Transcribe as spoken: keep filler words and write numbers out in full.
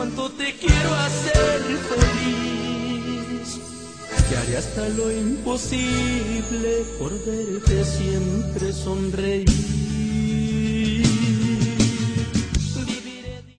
cuánto te quiero hacer feliz, que haré hasta lo imposible por verte siempre sonreír.